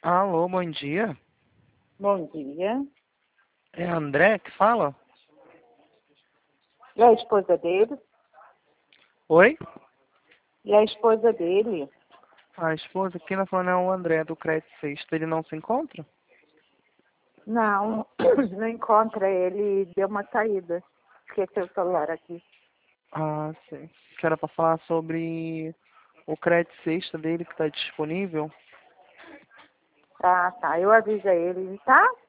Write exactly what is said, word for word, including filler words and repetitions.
Alô, bom dia. Bom dia. É a André que fala? E a esposa dele? Oi? E a esposa dele? A esposa aqui na falando é o André do Crédito Sexta. Ele não se encontra? Não, não encontra ele, deu uma saída. Esqueceu o celular aqui. Ah, sim. Que era pra falar sobre o Crédito Sexta dele que tá disponível. Tá, tá, eu aviso a ele, tá?